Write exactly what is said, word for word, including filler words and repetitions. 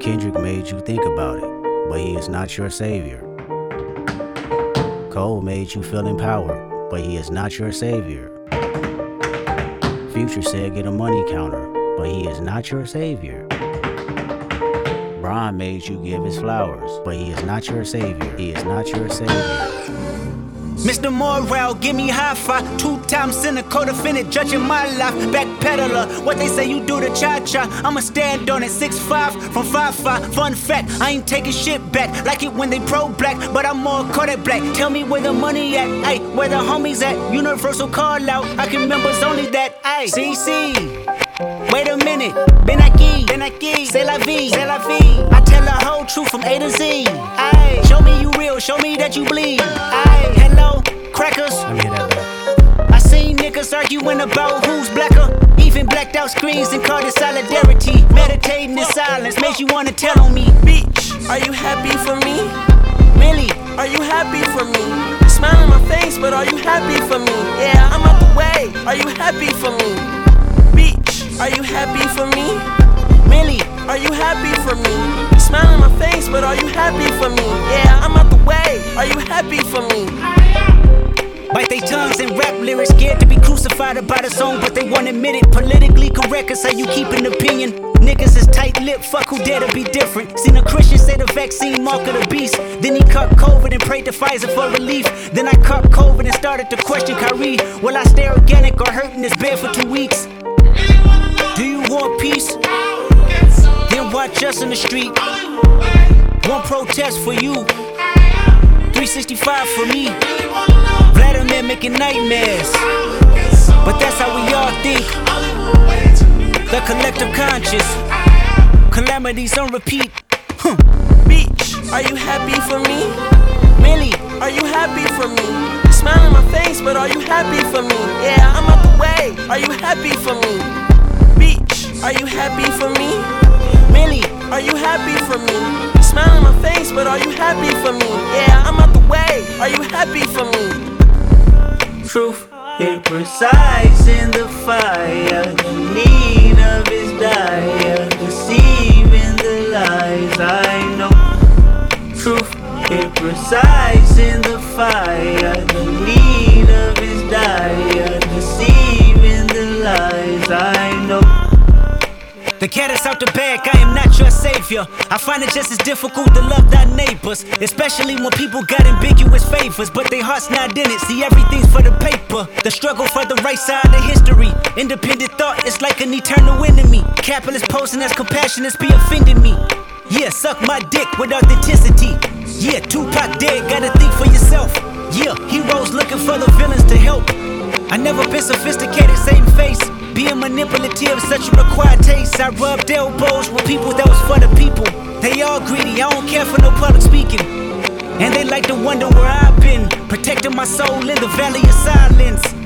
Kendrick made you think about it, but he is not your savior. Cole made you feel empowered, but he is not your savior. Future said get a money counter, but he is not your savior. Bron made you give his flowers, but he is not your savior. He is not your savior. Mister Morale, give me high five. Two-time sinner, co-defendant, judging my life. Backpedaler, what they say you do to cha-cha. I'ma stand on it, six five from five five. Fun fact, I ain't taking shit back. Like it when they pro-black, but I'm more Kodak black. Tell me where the money at, ayy, where the homies at. Universal call out, I can remember's only that, ayy. C C, wait a minute, ben aquí, ben aquí, c'est la vie, c'est la vie. I tell the whole truth from A to Z, ayy. Show me you real, show me that you bleed, ayy. Hello, crackers. Let me hear that back. I seen niggas arguing about who's blacker. Even blacked out screens and called it solidarity. Meditating in silence makes you wanna tell on me. Bitch, are you happy for me? Really? Are you happy for me? You smile on my face, but are you happy for me? Yeah, I'm out the way. Are you happy for me? Bitch, are you happy for me? Really? Are you happy for me? You smile on my face, but are you happy for me? Yeah, I'm out the way. Are you happy for me? Bite they tongues and rap lyrics, scared to be crucified about a song, but they won't admit it. Politically correct is how you keep an opinion. Niggas is tight-lipped, fuck who dare to be different. Seen a Christian say the vaccine mark of the beast. Then he caught COVID and prayed to Pfizer for relief. Then I caught COVID and started to question Kyrie. Will I stay organic or hurt in this bed for two weeks? Do you want peace? Then watch us in the street. One protest for you, three sixty-five for me. Vladimir making nightmares, but that's how we all think. The collective conscious, calamities on repeat. Huh. Bitch, are you happy for me? Really? Are you happy for me? You smile on my face, but are you happy for me? Yeah, I'm out the way. Are you happy for me? Bitch, are you happy for me? Really? Are you happy for me? You smile on my face, but are you happy for me? Yeah, I'm out the way. Are you happy for me? Truth, it resides in the fire. The need of his dire, deceiving the lies I know. Truth, it resides in the fire. The need of his dire, deceiving the lies I know. The cat is out the bag, I am not your savior. I find it just as difficult to love thy neighbors, especially when people got ambiguous favors, but their heart's not in it. See, everything's for the paper. The struggle for the right side of history. Independent thought is like an eternal enemy. Capitalist posing as compassionate be offending me. Yeah, suck my dick with authenticity. Yeah, Tupac dead, gotta think for yourself. Yeah, heroes looking for the villains to help. I never been sophisticated, same face. Being manipulative, such a required taste. I rubbed elbows with people that was for the people. They all greedy, I don't care for no public speaking. And they like to wonder where I've been, protecting my soul in the valley of silence.